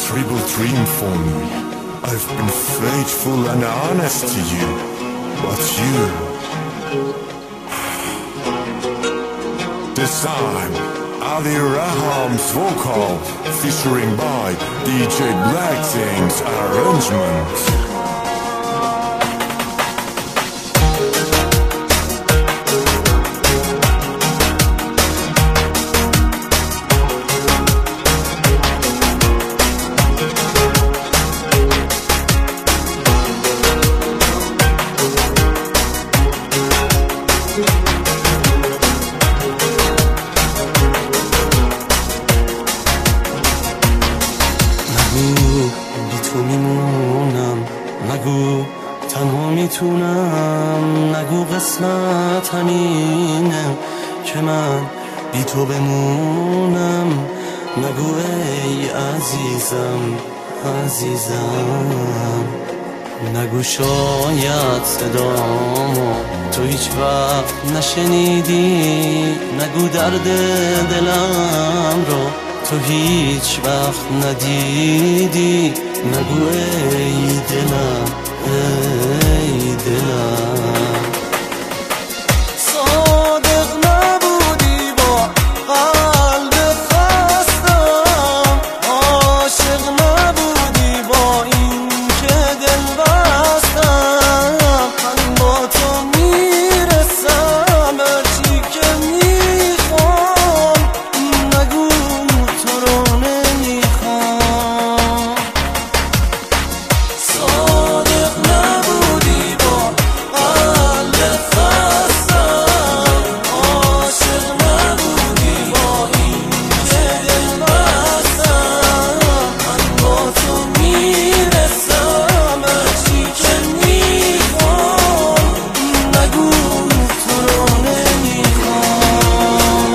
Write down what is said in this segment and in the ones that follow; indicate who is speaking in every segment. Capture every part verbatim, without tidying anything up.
Speaker 1: terrible dream for me. I've been faithful and honest to you, but you... This time, Ali Raham's vocal, featuring by D J Black Things arrangement.
Speaker 2: بی تو میمونم، نگو تنها میتونم، نگو قسمت همینه که من بی تو بمونم، نگو ای عزیزم عزیزم، نگو شاید صدامو تو هیچ وقت نشنیدی، نگو درد دلم رو تو هیچ وقت ندیدی، نگو ای دلم ای دلم. صادق نبودی با قلب خستم، عاشق نبودی با این که دل بستم، من با تو میرسم هرچی که میخوام، نگو تو رو نمیخوام. صادق نبودی با قلب خستم، عاشق نبودی با این که دل بستم، من با تو میرسم هرچی که میخوام، نگو تو رو نمیخوام.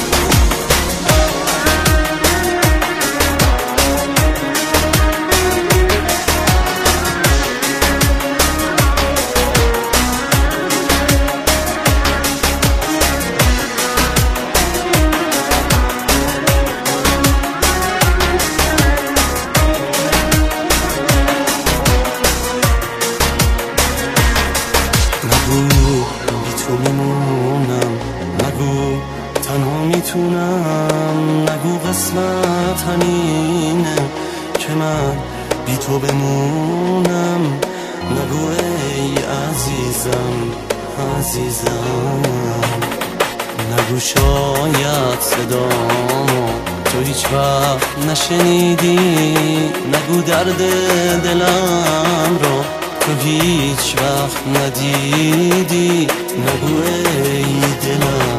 Speaker 2: نگو بی تو میمونم، نگو تنها میتونم، نگو قسمت همینه که من بی تو بمونم، نگو ای عزیزم عزیزم، نگو شاید صدامو تو هیچ وقت نشنیدی، نگو درد دلم رو تو هیچ وقت ندیدی، نگو ای دلم